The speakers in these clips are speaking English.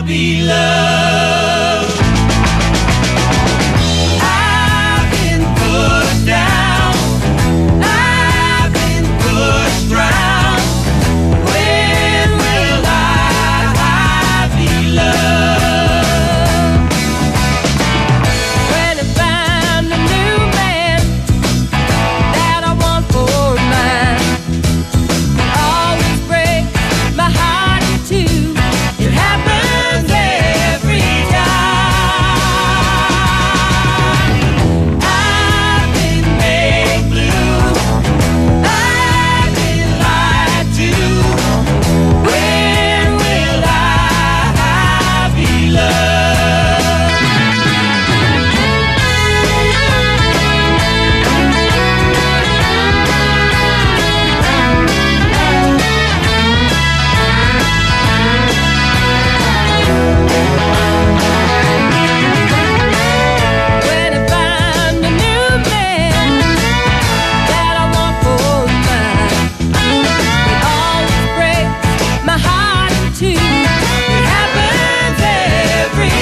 be loved. I've been put down, I've been pushed round. When will I be loved? When I find a new man that I want for mine, it always breaks my heart in two. It happens every time. I've been made blue, I've been lied to. When will I be loved? When I find a new man that I want for mine, it always breaks my heart in two. It happens every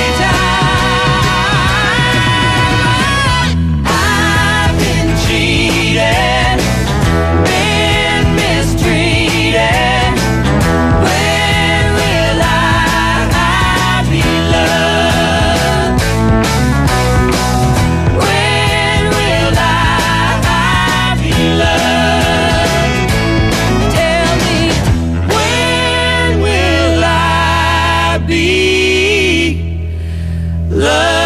time. I've been cheated, been mistreated. When will I be loved? When will I be loved? Tell me, when will I be loved?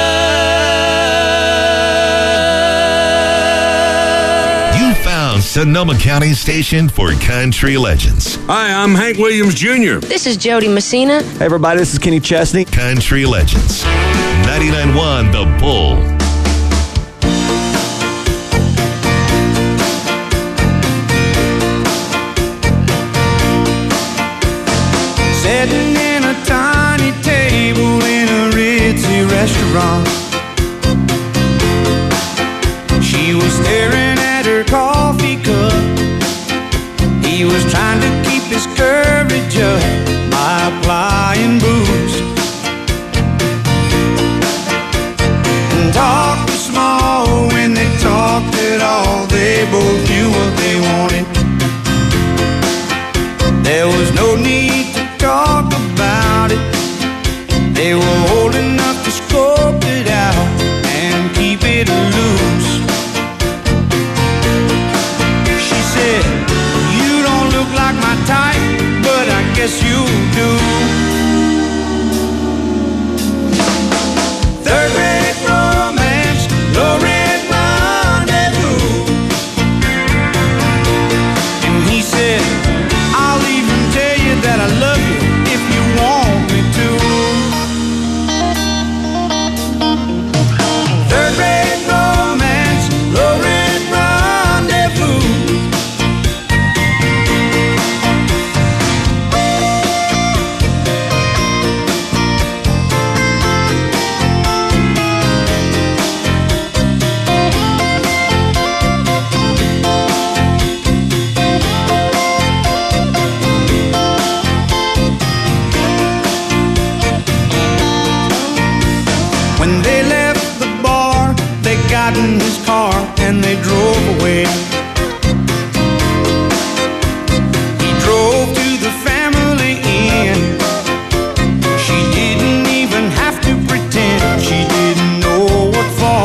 You found Sonoma County's station for country legends. Hi, I'm Hank Williams Jr. This is Jody Messina. Hey everybody, this is Kenny Chesney. Country legends. 99.1 The Bull. Sitting in a tiny table in a ritzy restaurant, she was staring at her coffee cup. He was trying to keep his courage up by applying booze and talked small when they talked at all. They both knew what they wanted. There was no need to talk about it. They were old enough to scope it out and keep it loose. She said, "You don't look like my type, but I guess you do." Third rate romance, low rate rendezvous. And he said, "I'll even tell you that I love you if you want me to." Third rate romance, low rate rendezvous. When they left the bar, they got in his car and they drove away. He drove to the family inn. She didn't even have to pretend she didn't know what for.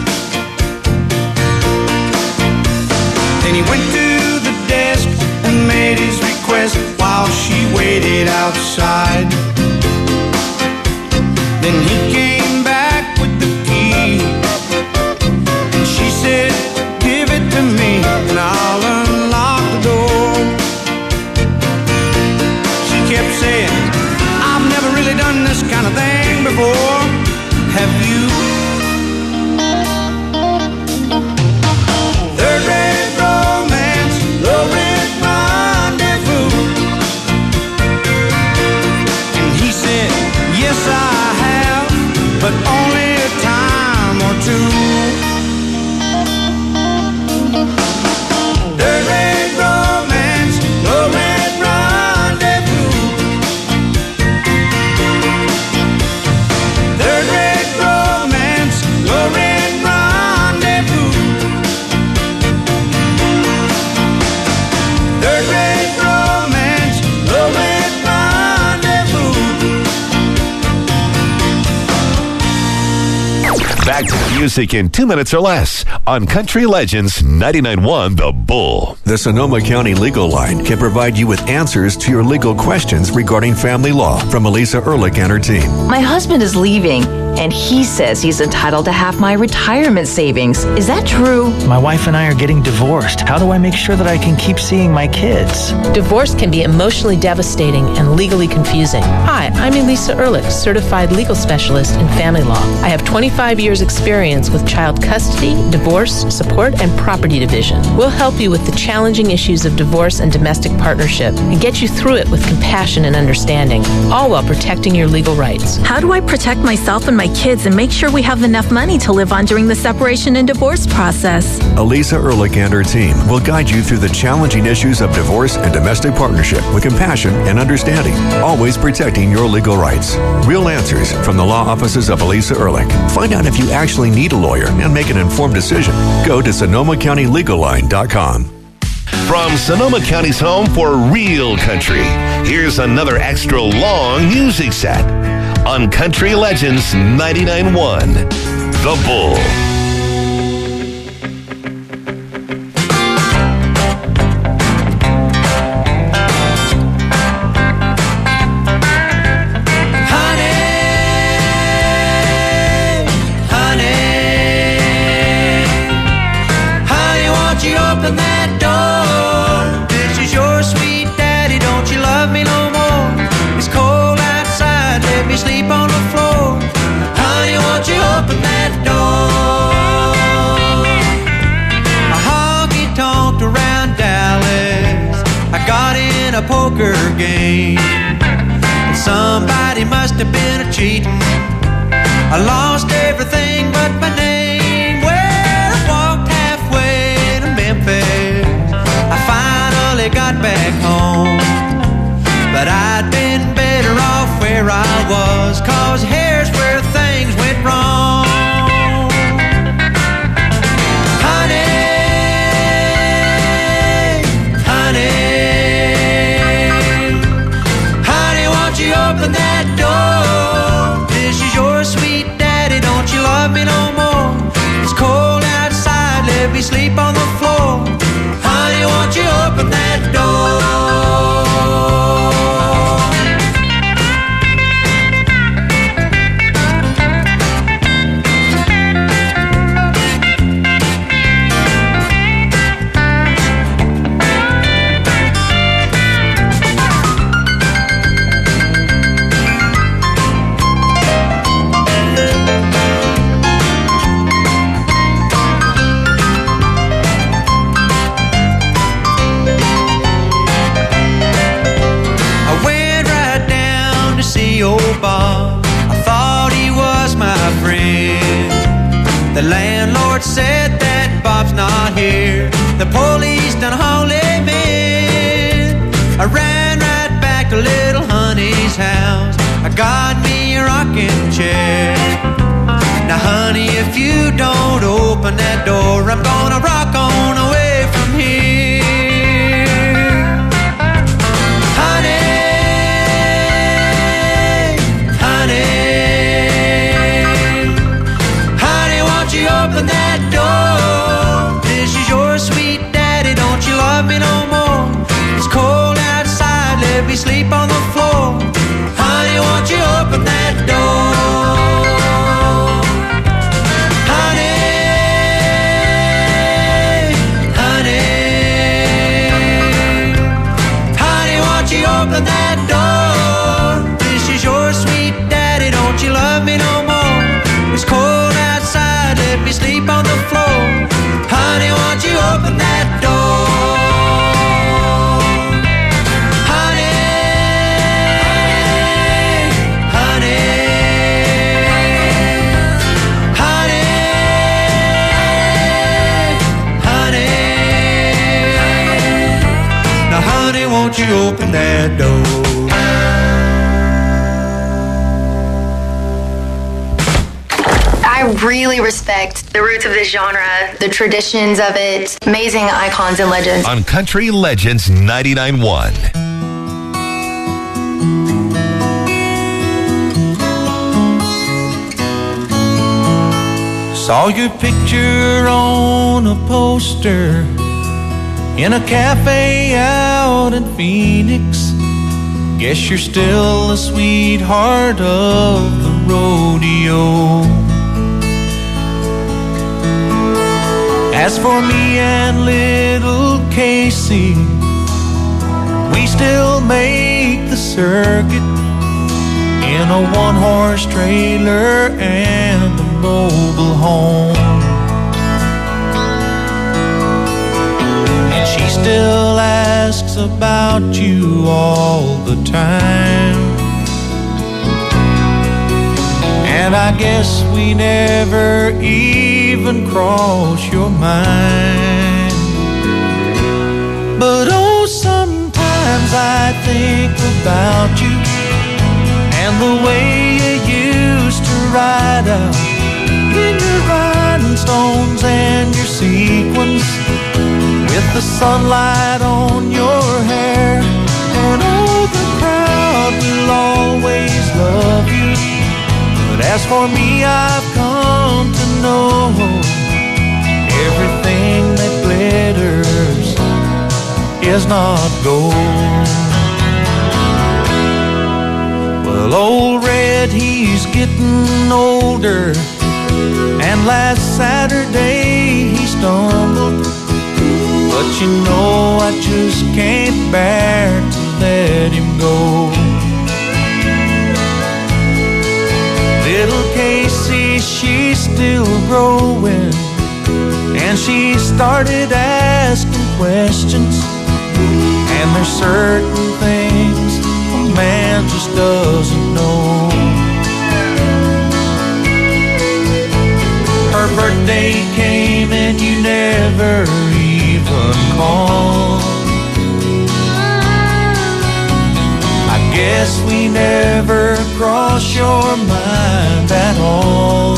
Then he went to the desk and made his request while she waited outside. Then he came back with the key, and she said, "Give it to me and I'll unlock the door." She kept saying, "I've never really done this kind of thing before. Have you?" Third rate romance, low rate rendezvous. Back to the music in 2 minutes or less on Country Legends 99.1 The Bull. The Sonoma County Legal Line can provide you with answers to your legal questions regarding family law from Elisa Ehrlich and her team. My husband is leaving, and he says he's entitled to half my retirement savings. Is that true? My wife and I are getting divorced. How do I make sure that I can keep seeing my kids? Divorce can be emotionally devastating and legally confusing. Hi, I'm Elisa Ehrlich, certified legal specialist in family law. I have 25 years experience with child custody, divorce, support, and property division. We'll help you with the challenging issues of divorce and domestic partnership and get you through it with compassion and understanding, all while protecting your legal rights. How do I protect myself and my kids and make sure we have enough money to live on during the separation and divorce process? Elisa Ehrlich and her team will guide you through the challenging issues of divorce and domestic partnership with compassion and understanding, always protecting your legal rights. Real answers from the law offices of Elisa Ehrlich. Find out if you actually need a lawyer and make an informed decision. Go to SonomaCountyLegalLine.com. From Sonoma County's home for real country, here's another extra long music set on Country Legends 99.1 The Bull. Open that door. This is your sweet daddy. Don't you love me no more? It's cold outside. Let me sleep on the floor. Honey, won't you open that door? A honky tonked around Dallas. I got in a poker game, and somebody must have been a cheating. I lost everything but my name. I finally got back home, but I'd been better off where I was, 'cause here's where things went wrong. Honey, honey, honey, won't you open that door? This is your sweet daddy, don't you love me no more? It's cold outside, let me sleep on the floor. Honey, won't you open that door? Bob, I thought he was my friend. The landlord said that Bob's not here. The police done hauled him in. I ran right back to little honey's house. I got me a rocking chair. Now honey, if you don't open that door, I'm gonna rock on away from here. Honey, open that door. This is your sweet daddy, don't you love me no more? It's cold outside, let me sleep on the floor. Honey, won't you open that door? Honey, honey, honey, won't you open that door? This is your sweet daddy, don't you love me no more? It's cold outside, let me sleep on the floor. Honey, won't you open that door? Honey, honey, honey, honey. Now honey, won't you open that door? I really respect the roots of this genre, the traditions of it, amazing icons and legends. On Country Legends 99.1. Saw your picture on a poster in a cafe out in Phoenix. Guess you're still the sweetheart of the rodeo. As for me and little Casey, we still make the circuit in a one-horse trailer and a mobile home. And she still asks about you all the time. And I guess we never even cross your mind. But oh, sometimes I think about you and the way you used to ride out in your rhinestones and your sequins, with the sunlight on your hair. And oh, the crowd will always love you. But as for me, I've come to know everything that glitters is not gold. Well, old Red, he's getting older, and last Saturday he stumbled. But you know I just can't bear to let him go. Little Casey, she's still growing, and she started asking questions. And there's certain things a man just doesn't know. Her birthday came and you never even called. I guess we never crossed your mind at all.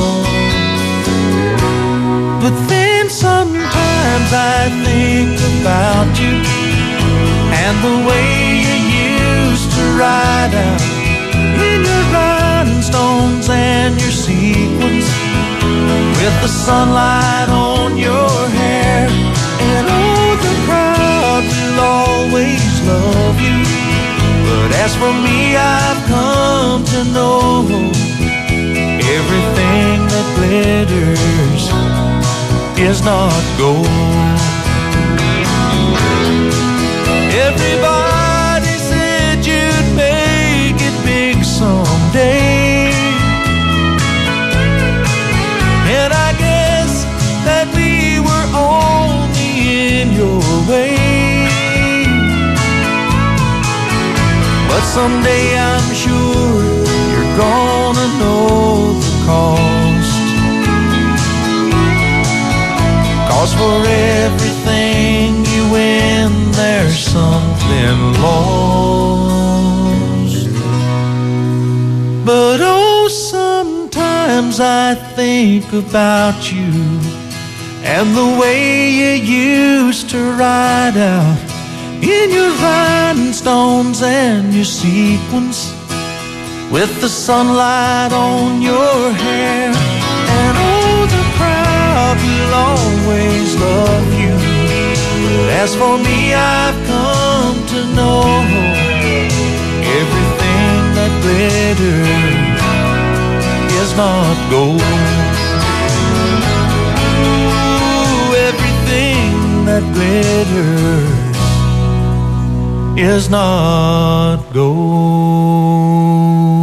But then sometimes I think about you and the way you used to ride out in your rhinestones and your sequins, with the sunlight on your hair. And oh, the crowd will always love you. But as for me, I've come to know everything that glitters is not gold. Everybody said you'd make it big someday, and I guess that we were only in your way. But someday I'm sure you're gonna know the cost. 'Cause for everything you win, there's something lost. But oh, sometimes I think about you and the way you used to ride out in your rhinestones and your sequins, with the sunlight on your hair. And oh, the crowd will always love you. But as for me, I've come to know everything that glitters is not gold. Ooh, everything that glitters is not gold.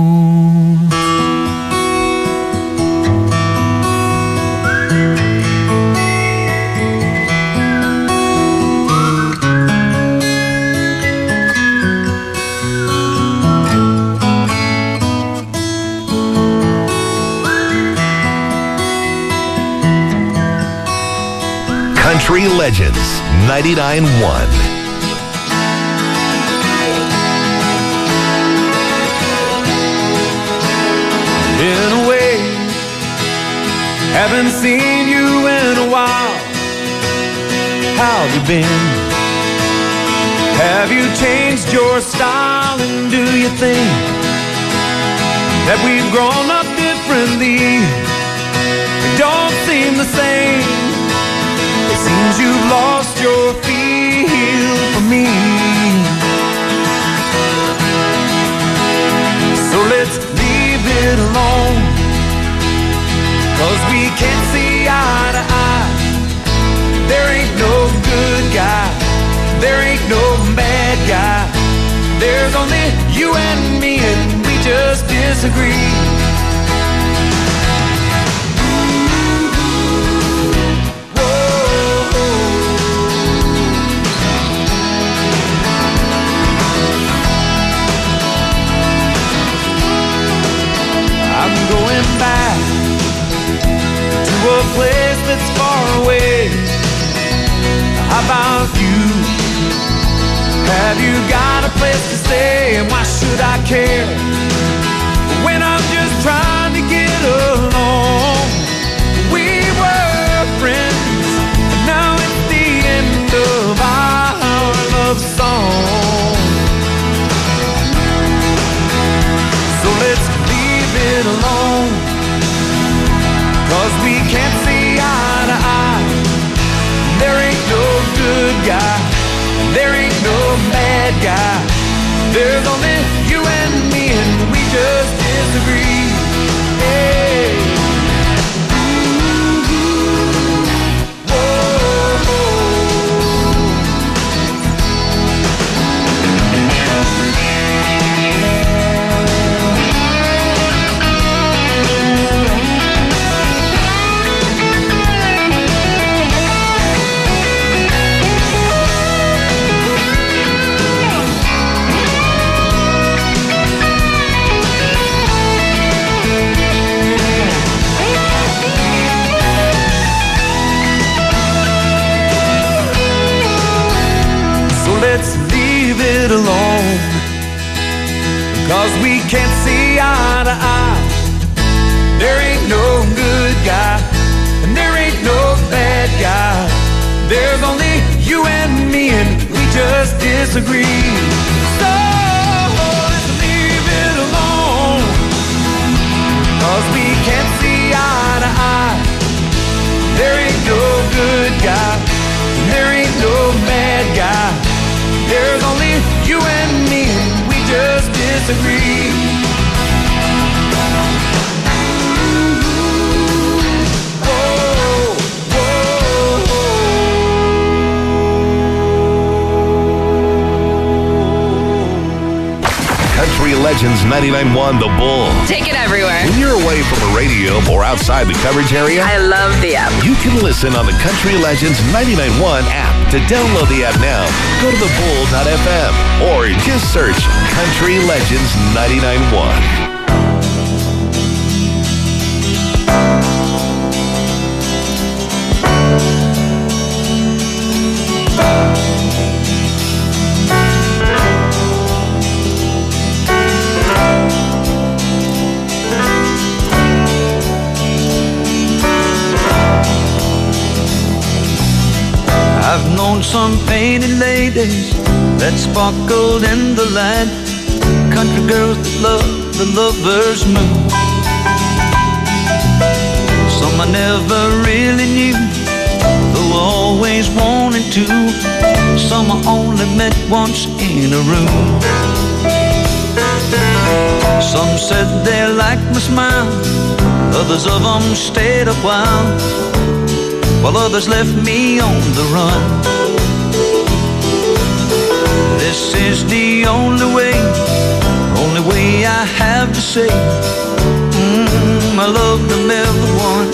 Country Legends 99.1. In a way, haven't seen you in a while. How have you been? Have you changed your style? And do you think that we've grown up differently? It don't seem the same. It seems you've lost your feel for me. So let's leave it alone, 'cause we can't see eye to eye. There ain't no good guy, there ain't no bad guy. There's only you and me, and we just disagree. I'm going back to a place that's far away. How about you? Have you got a place to stay? And why should I care when I'm just trying to get along? We were friends, and now it's the end of our love song. So let's leave it alone, 'cause we can't see eye to eye. There ain't no good guy, there ain't no bad guy. There's only you and me, and we just disagree. Hey. Let's leave it alone, 'cause we can't see eye to eye. There ain't no good guy, and there ain't no bad guy. There's only you and me, and we just disagree. So let's leave it alone, 'cause we can't see eye to eye. There ain't no good guy, and there ain't no bad guy. There's only you and me, and we just disagree. Country Legends 99.1 The Bull. Take it everywhere. When you're away from a radio or outside the coverage area, I love the app. you can listen on the Country Legends 99.1 app. To download the app now, go to thebull.fm or just search Country Legends 99.1. I've known some painted ladies that sparkled in the light, country girls that love the lover's mood. Some I never really knew, though I always wanted to. Some I only met once in a room. Some said they liked my smile, others of them stayed a while, while others left me on the run. This is the only way I have to say I love them everyone.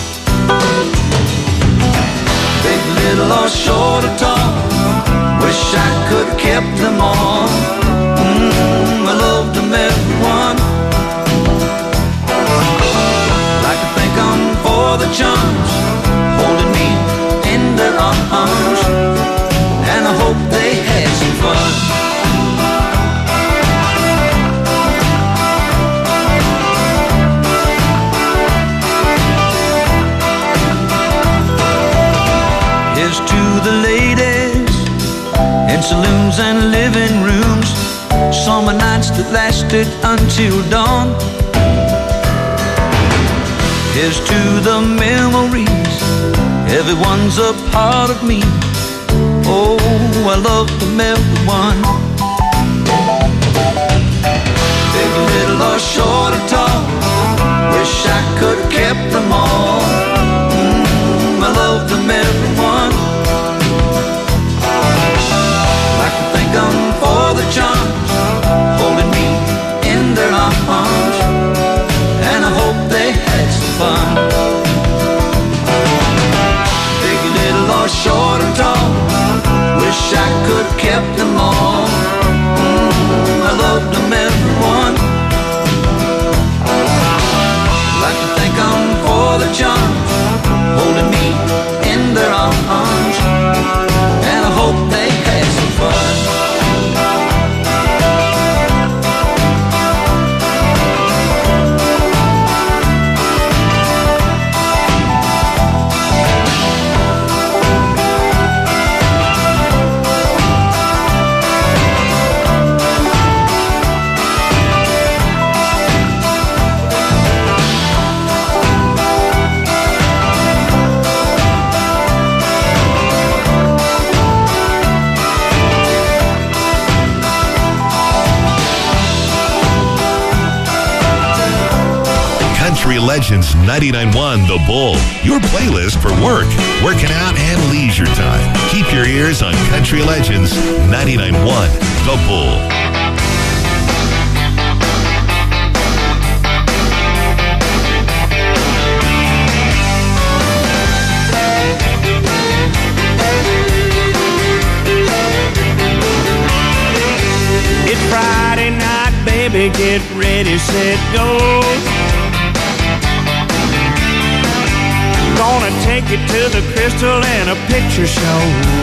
Big, little, or short or tall, wish I could have kept them all. I love them everyone. Like to thank them for the charms, holding me in their arms, and I hope they had some fun. Here's to the ladies in saloons and living rooms, summer nights that lasted until dawn. Here's to the memories Everyone's a part of me. Oh, I love them everyone. Big, little, or short or tall, wish I could have kept them all. I love them everyone. Like to thank them for the charms, holding me in their arms, and I hope they had some fun. Big, little, or short or tall, wish I could have kept them all. I loved them everyone. Like to thank them for the charms, holding me in their arms, and I hope they had some fun. Country Legends 99.1 The Bull, your playlist for work, working out, and leisure time. Keep your ears on Country Legends 99.1 The Bull. It's Friday night, baby, get ready, set, go. Gonna take you to the Crystal and a picture show.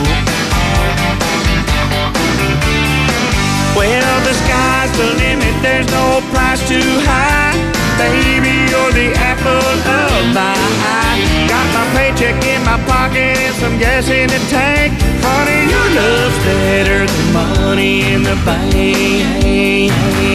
Well, the sky's the limit, there's no price too high. Baby, you're the apple of my eye. Got my paycheck in my pocket and some gas in the tank. Honey, your love's better than money in the bank.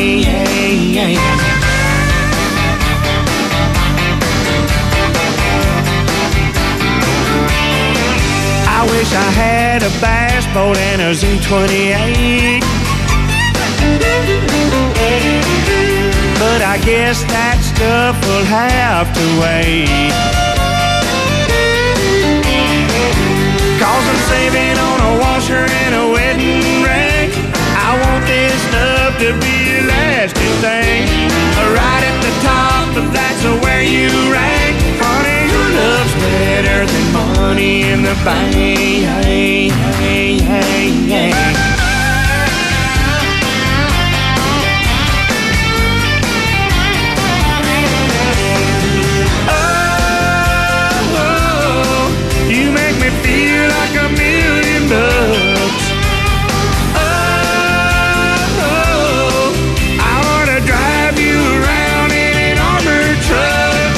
I wish I had a bass boat and a Z28, but I guess that stuff will have to wait. 'Cause I'm saving on a washer and a wedding ring. I want this love to be a lasting thing. Right at the top, but that's where you rank. Honey, your love's better than money in the bank. Oh, you make me feel like $1,000,000. Oh, I wanna drive you around in an armored truck.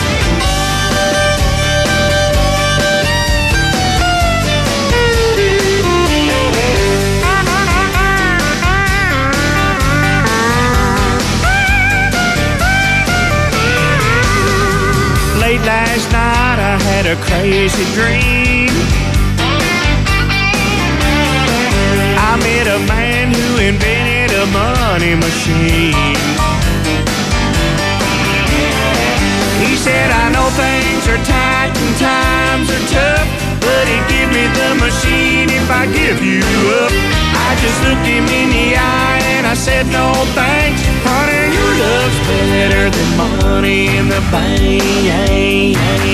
Late last night I had a crazy dream. I met a man who invented a money machine. He said, I know things are tight and times are tough, but he'd give me the machine if I give you up. I just looked him in the eye and I said, no thanks. Honey, your love's better than money in the bank.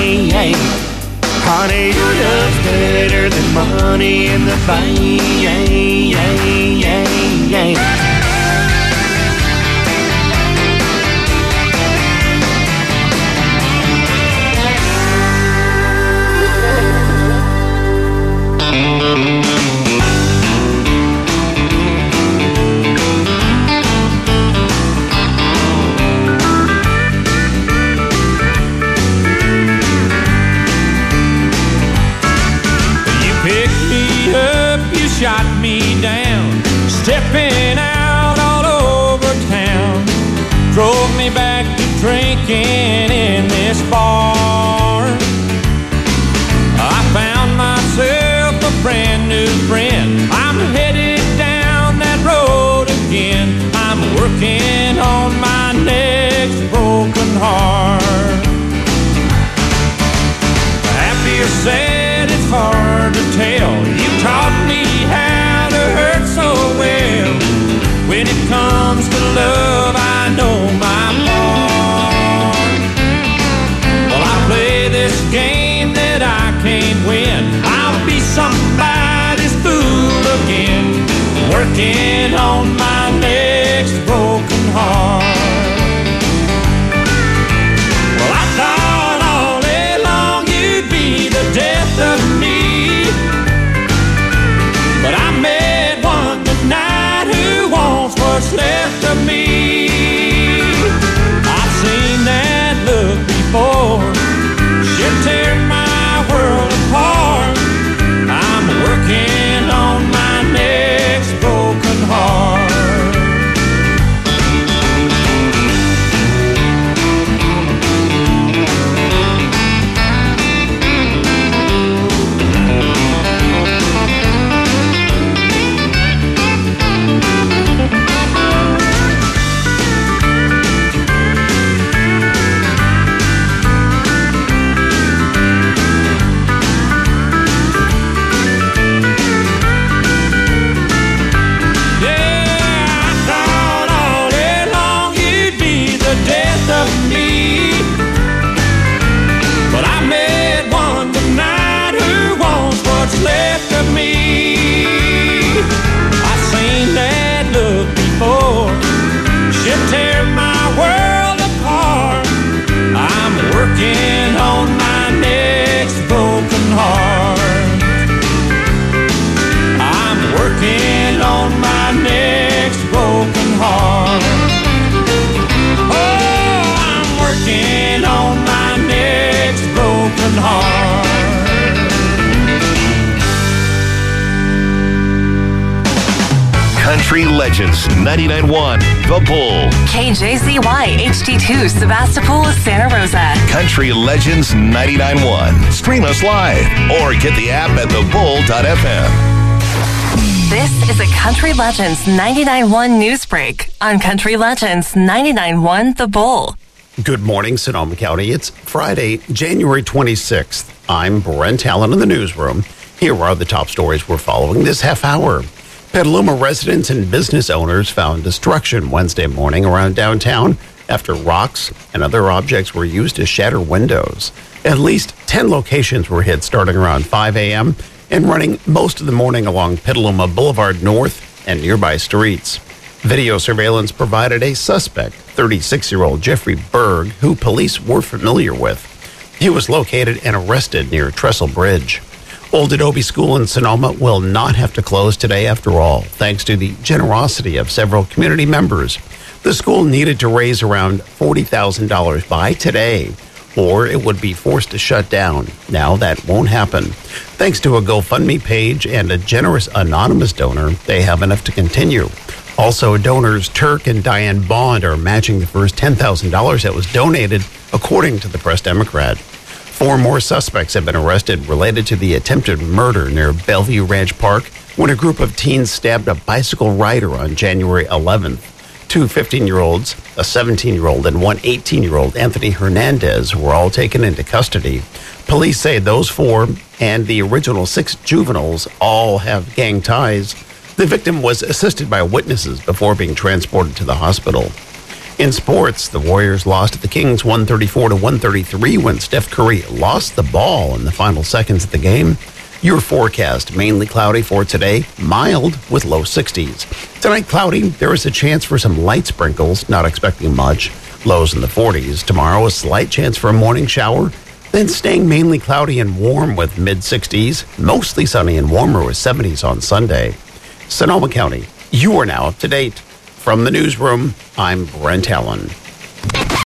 Honey, your love's better than money in the bank. Shot me down, stepping out all over town. Drove me back to drinking in this bar. I found to tell. You taught me how to hurt so well. When it comes to love, I know my part. Well, I play this game that I can't win. I'll be somebody's fool again, working on my next broken heart. Well, I thought all day long you'd be the death of me, but I met one tonight who wants what's left of me. I've seen that look before. She'll tear my world apart. I'm working on my next broken heart. Working on my next broken heart. I'm working on my next broken heart. Oh, I'm working on my next broken heart. Country Legends 99.1 The Bull. KJZY HD2 Sebastopol, Santa Rosa. Country Legends 99.1. Stream us live or get the app at thebull.fm. This is a Country Legends 99.1 news break on Country Legends 99.1 The Bull. Good morning, Sonoma County. It's Friday, January 26th. I'm Brent Allen in the newsroom. Here are the top stories we're following this half hour. Petaluma residents and business owners found destruction Wednesday morning around downtown after rocks and other objects were used to shatter windows. At least 10 locations were hit starting around 5 a.m. and running most of the morning along Petaluma Boulevard North and nearby streets. Video surveillance provided a suspect, 36-year-old Jeffrey Berg, who police were familiar with. He was located and arrested near Trestle Bridge. Old Adobe School in Sonoma will not have to close today after all, thanks to the generosity of several community members. The school needed to raise around $40,000 by today, or it would be forced to shut down. Now that won't happen. Thanks to a GoFundMe page and a generous anonymous donor, they have enough to continue. Also, donors Turk and Diane Bond are matching the first $10,000 that was donated, according to the Press-Democrat. 4 more suspects have been arrested related to the attempted murder near Bellevue Ranch Park when a group of teens stabbed a bicycle rider on January 11th. 2 15-year-olds, a 17-year-old, and 1 18-year-old, Anthony Hernandez, were all taken into custody. Police say those 4 and the original 6 juveniles all have gang ties. The victim was assisted by witnesses before being transported to the hospital. In sports, the Warriors lost to the Kings 134-133 when Steph Curry lost the ball in the final seconds of the game. Your forecast, mainly cloudy for today, mild with low 60s. Tonight, cloudy, there is a chance for some light sprinkles, not expecting much. Lows in the 40s. Tomorrow, a slight chance for a morning shower, then staying mainly cloudy and warm with mid-60s, mostly sunny and warmer with 70s on Sunday. Sonoma County, you are now up to date. From the newsroom, I'm Brent Allen.